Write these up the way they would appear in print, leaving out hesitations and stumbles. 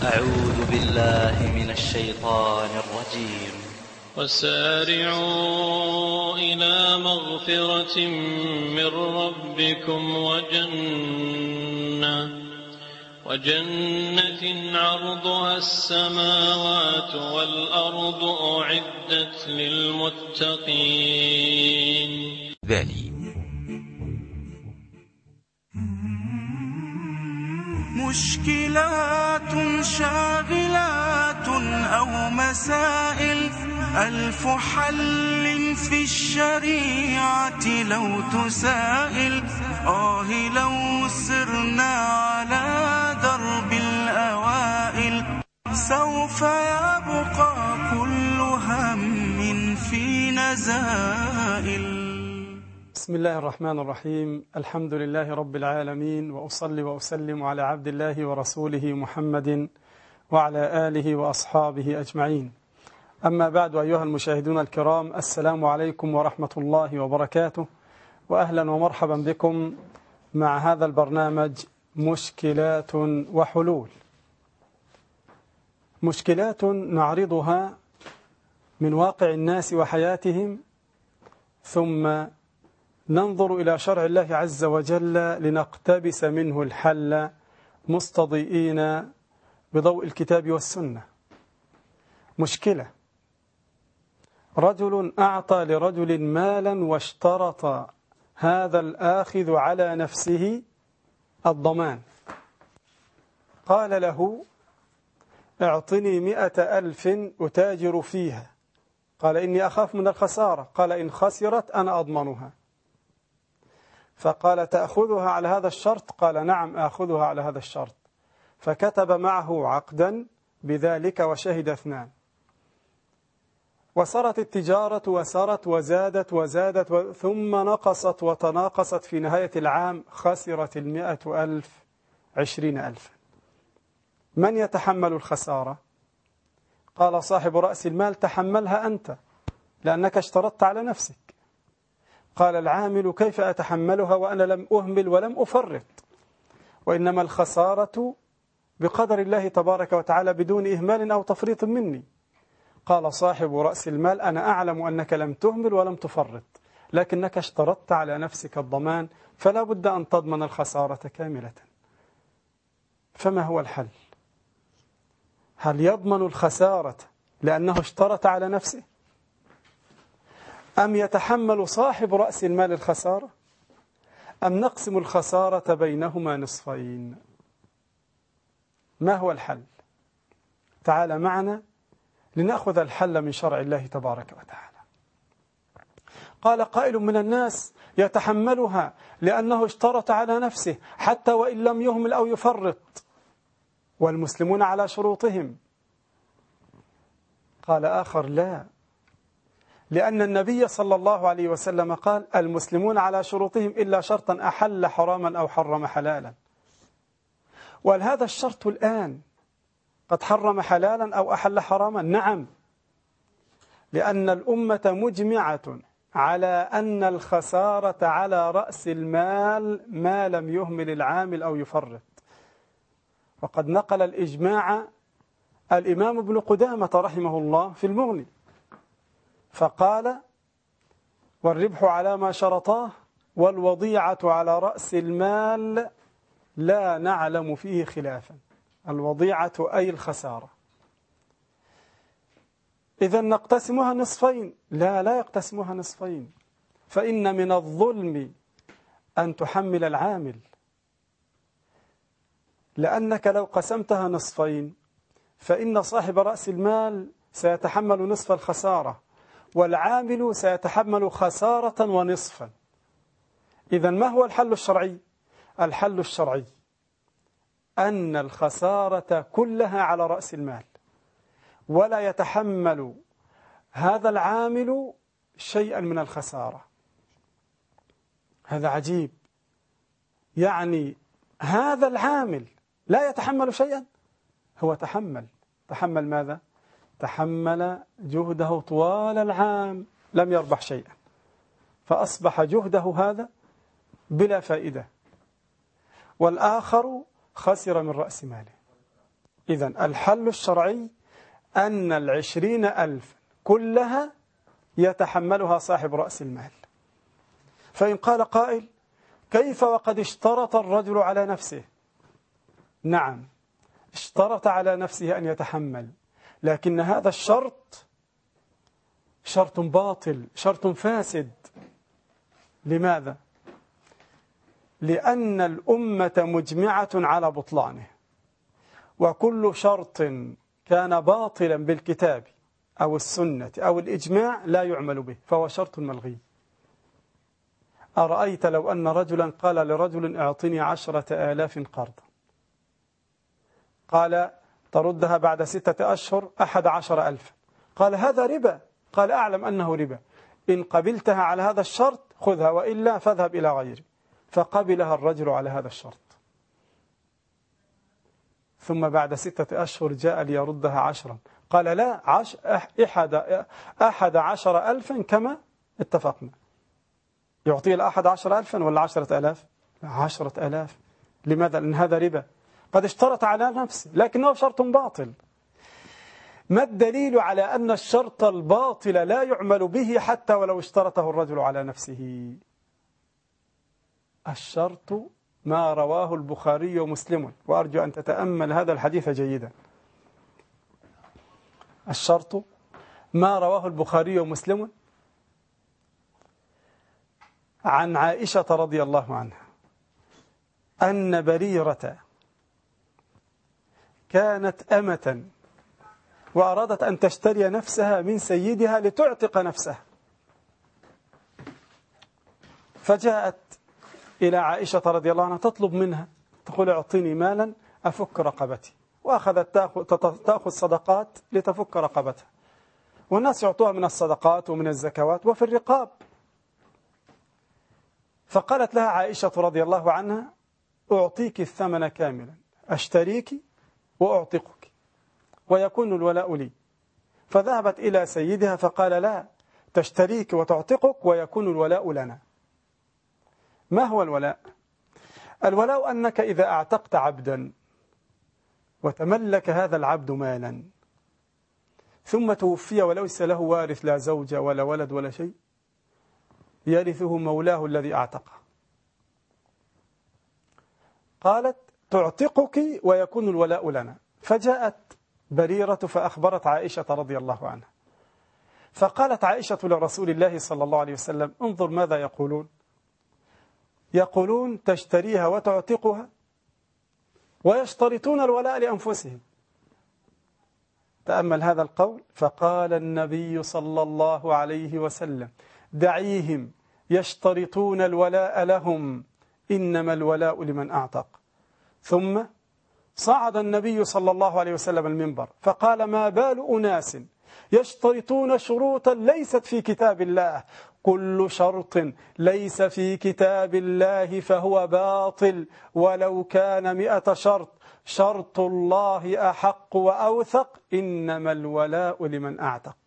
أعوذ بالله من الشيطان الرجيم. وسارعوا إلى مغفرة من ربكم وجنة عرضها السماوات والأرض أعدت للمتقين. مشكلات شاغلات أو مسائل، ألف حل في الشريعة لو تسائل. لو سرنا على درب الأوائل، سوف يبقى كل هم في نزائل. بسم الله الرحمن الرحيم. الحمد لله رب العالمين، وأصلي وأسلم على عبد الله ورسوله محمد وعلى آله وأصحابه أجمعين. أما بعد، أيها المشاهدون الكرام، السلام عليكم ورحمة الله وبركاته، وأهلا ومرحبا بكم مع هذا البرنامج مشكلات وحلول. مشكلات نعرضها من واقع الناس وحياتهم، ثم ننظر إلى شرع الله عز وجل لنقتبس منه الحل، مستضيئين بضوء الكتاب والسنة. مشكلة: رجل أعطى لرجل مالا واشترط هذا الآخذ على نفسه الضمان. قال له: اعطني 100,000 أتاجر فيها. قال: إني أخاف من الخسارة. قال: إن خسرت أنا أضمنها. فقال: تأخذها على هذا الشرط؟ قال: نعم آخذها على هذا الشرط. فكتب معه عقدا بذلك وشهد 2. وصارت التجارة وسارت وزادت ثم نقصت وتناقصت. في نهاية العام خسرت 100,000 20,000. من يتحمل الخسارة؟ قال صاحب رأس المال: تحملها أنت، لأنك اشترطت على نفسك. قال العامل: كيف أتحملها وأنا لم أهمل ولم أفرط؟ وإنما الخسارة بقدر الله تبارك وتعالى بدون إهمال أو تفريط مني. قال صاحب رأس المال: أنا أعلم أنك لم تهمل ولم تفرط، لكنك اشترطت على نفسك الضمان، فلا بد أن تضمن الخسارة كاملة. فما هو الحل؟ هل يضمن الخسارة لأنه اشترط على نفسه، أم يتحمل صاحب رأس المال الخسارة، أم نقسم الخسارة بينهما نصفين؟ ما هو الحل؟ تعال معنا لنأخذ الحل من شرع الله تبارك وتعالى. قال قائل من الناس: يتحملها لأنه اشترط على نفسه حتى وإن لم يهمل أو يفرط، والمسلمون على شروطهم. قال آخر: لا، لأن النبي صلى الله عليه وسلم قال: المسلمون على شروطهم إلا شرطا أحل حراما أو حرم حلالا. وهذا الشرط الآن قد حرم حلالا أو أحل حراما؟ نعم، لأن الأمة مجمعة على أن الخسارة على رأس المال ما لم يهمل العامل أو يفرط. وقد نقل الإجماع الإمام ابن قدامة رحمه الله في المغني، فقال: والربح على ما شرطاه والوضيعة على رأس المال لا نعلم فيه خلافا. الوضيعة أي الخسارة. إذا نقتسمها نصفين؟ لا يقتسمها نصفين، فإن من الظلم أن تحمل العامل، لأنك لو قسمتها نصفين فإن صاحب رأس المال سيتحمل نصف الخسارة، والعامل سيتحمل خسارة ونصفا. إذا ما هو الحل الشرعي؟ الحل الشرعي أن الخسارة كلها على رأس المال، ولا يتحمل هذا العامل شيئا من الخسارة. هذا عجيب، يعني هذا العامل لا يتحمل شيئا. هو تحمل ماذا؟ تحمل جهده طوال العام، لم يربح شيئا، فأصبح جهده هذا بلا فائدة. والآخر خسر من رأس ماله. إذن الحل الشرعي أن 20,000 كلها يتحملها صاحب رأس المال. فإن قال قائل: كيف وقد اشترط الرجل على نفسه؟ نعم، اشترط على نفسه أن يتحمل، لكن هذا الشرط شرط باطل، شرط فاسد. لماذا؟ لأن الأمة مجمعة على بطلانه، وكل شرط كان باطلا بالكتاب أو السنة أو الإجماع لا يعمل به، فهو شرط ملغي. أرأيت لو أن رجلا قال لرجل: اعطني 10,000 قرضا، قال: تردها بعد 6 أشهر 11,000، قال: هذا ربا. قال: أعلم أنه ربا، إن قبلتها على هذا الشرط خذها، وإلا فاذهب إلى غيري. فقبلها الرجل على هذا الشرط، ثم بعد 6 أشهر جاء ليردها 10، قال: لا، 11,000 كما اتفقنا. يعطيه 11,000 ولا 10,000؟ 10,000. لماذا؟ لأن هذا ربا، قد اشترط على نفسه لكنه شرط باطل. ما الدليل على أن الشرط الباطل لا يعمل به حتى ولو اشترطه الرجل على نفسه؟ الشرط ما رواه البخاري ومسلم، وأرجو أن تتأمل هذا الحديث جيدا. الشرط ما رواه البخاري ومسلم عن عائشة رضي الله عنها أن بريرة كانت أمة وأرادت أن تشتري نفسها من سيدها لتعتق نفسها، فجاءت إلى عائشة رضي الله عنها تطلب منها، تقول: اعطيني مالا أفك رقبتي، وأخذت تأخذ صدقات لتفك رقبتها، والناس يعطوها من الصدقات ومن الزكوات وفي الرقاب. فقالت لها عائشة رضي الله عنها: أعطيك الثمن كاملا، أشتريك وأعتقك ويكون الولاء لي. فذهبت إلى سيدها فقال: لا، تشتريك وتعتقك ويكون الولاء لنا. ما هو الولاء؟ الولاء أنك إذا أعتقت عبدا وتملك هذا العبد مالا ثم توفي وليس له وارث، لا زوجة ولا ولد ولا شيء، يرثه مولاه الذي أعتقه. قالت: تعتقك ويكون الولاء لنا. فجاءت بريرة فأخبرت عائشة رضي الله عنها، فقالت عائشة لرسول الله صلى الله عليه وسلم: انظر ماذا يقولون، يقولون تشتريها وتعتقها ويشترطون الولاء لأنفسهم. تأمل هذا القول. فقال النبي صلى الله عليه وسلم: دعيهم يشترطون الولاء لهم، إنما الولاء لمن أعتق. ثم صعد النبي صلى الله عليه وسلم المنبر فقال: ما بال أناس يشترطون شروطا ليست في كتاب الله، كل شرط ليس في كتاب الله فهو باطل ولو كان 100 شرط، شرط الله أحق وأوثق، إنما الولاء لمن أعتق.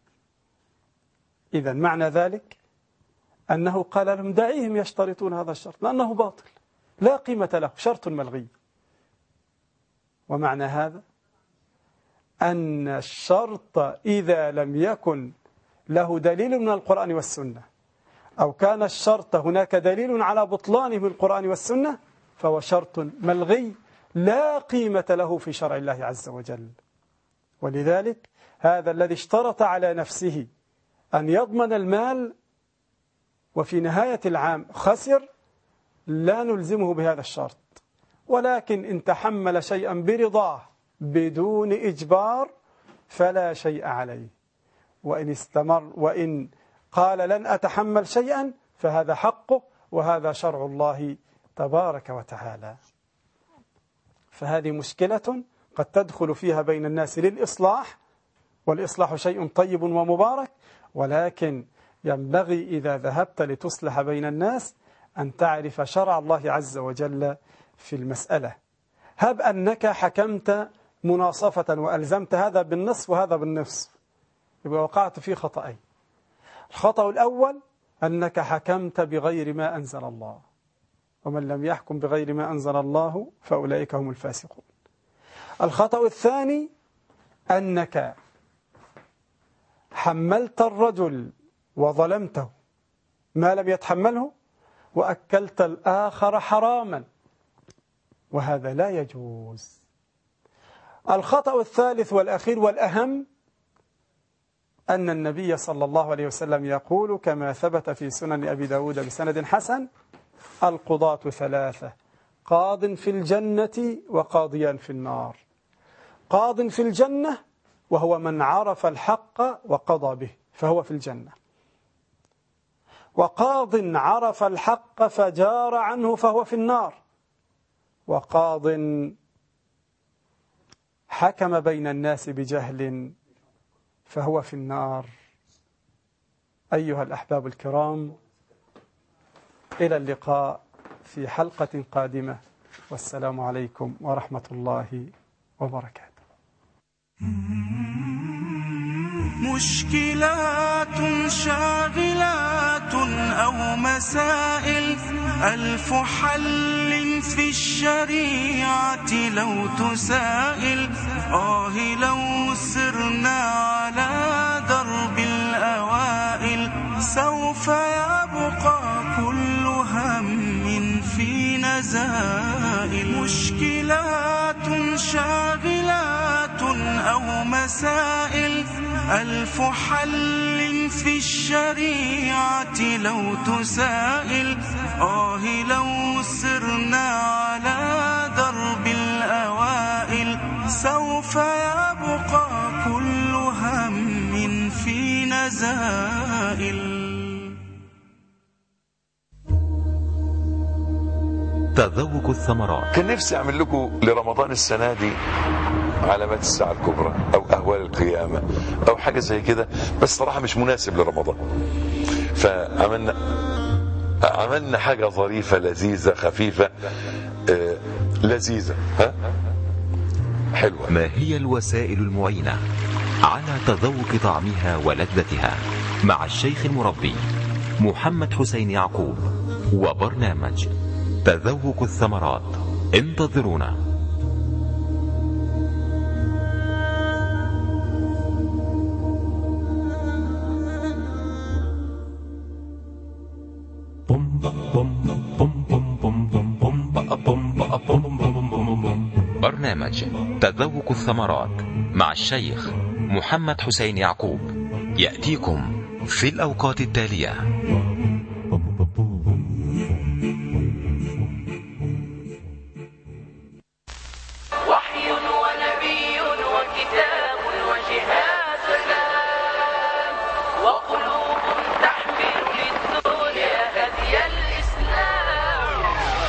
إذا معنى ذلك أنه قال لهم: دعيهم يشترطون هذا الشرط لأنه باطل لا قيمة له، شرط ملغي. ومعنى هذا أن الشرط إذا لم يكن له دليل من القرآن والسنة، أو كان الشرط هناك دليل على بطلانه من القرآن والسنة، فهو شرط ملغي لا قيمة له في شرع الله عز وجل. ولذلك هذا الذي اشترط على نفسه أن يضمن المال وفي نهاية العام خسر، لا نلزمه بهذا الشرط، ولكن إن تحمل شيئا برضاه بدون إجبار فلا شيء عليه، وإن استمر وإن قال لن أتحمل شيئا فهذا حقه، وهذا شرع الله تبارك وتعالى. فهذه مشكلة قد تدخل فيها بين الناس للإصلاح، والإصلاح شيء طيب ومبارك، ولكن ينبغي إذا ذهبت لتصلح بين الناس أن تعرف شرع الله عز وجل في المسألة. هب أنك حكمت مناصفة وألزمت هذا بالنصف وهذا بالنصف، يبقى وقعت في خطأين. الخطأ الأول أنك حكمت بغير ما أنزل الله، ومن لم يحكم بغير ما أنزل الله فأولئك هم الفاسقون. الخطأ الثاني أنك حملت الرجل وظلمته ما لم يتحمله وأكلت الآخر حراما، وهذا لا يجوز. الخطأ الثالث والأخير والأهم أن النبي صلى الله عليه وسلم يقول كما ثبت في سنن أبي داود بسند حسن: القضاة ثلاثة، قاض في الجنة وقاضيان في النار. قاض في الجنة وهو من عرف الحق وقضى به فهو في الجنة، وقاض عرف الحق فجار عنه فهو في النار، وقاض حكم بين الناس بجهل فهو في النار. أيها الأحباب الكرام، إلى اللقاء في حلقة قادمة، والسلام عليكم ورحمة الله وبركاته. مشكلات شاغلات أو مسائل، ألف حل في الشريعة لو تسائل. لو سرنا على درب الأوائل، سوف يبقى كل هم في نزائل. مشكلات شاغلات أو مسائل، ألف حل في الشريعة لو تسائل. لو سرنا على درب الأوائل، سوف يبقى كل هم في نزائل. تذوق الثمرات. كان نفسي أعمل لكم لرمضان السنة دي علامات الساعة الكبرى أو أهوال القيامة أو حاجة زي كده، بس صراحة مش مناسب لرمضان. عملنا حاجة ظريفة لذيذة خفيفة لذيذة حلوة. ما هي الوسائل المعينة على تذوق طعمها ولذتها؟ مع الشيخ المربي محمد حسين يعقوب وبرنامج تذوق الثمرات. انتظرونا. برنامج تذوق الثمرات مع الشيخ محمد حسين يعقوب يأتيكم في الأوقات التالية: وحي ونبي وكتاب وجهاد سلام، وقلوب تحمل للدنيا هدي الإسلام.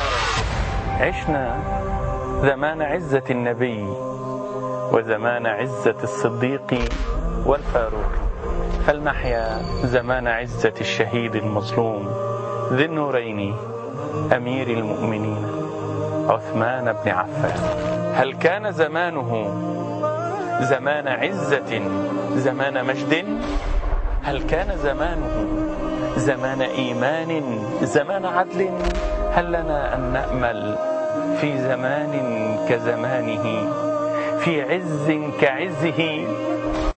عشنا زمان عزة النبي وزمان عزة الصديق والفاروق، فلنحيا زمان عزة الشهيد المظلوم ذي النورين أمير المؤمنين عثمان بن عفان. هل كان زمانه زمان عزة زمان مجد؟ هل كان زمانه زمان إيمان زمان عدل؟ هل لنا أن نأمل في زمان كزمانه، في عز كعزه،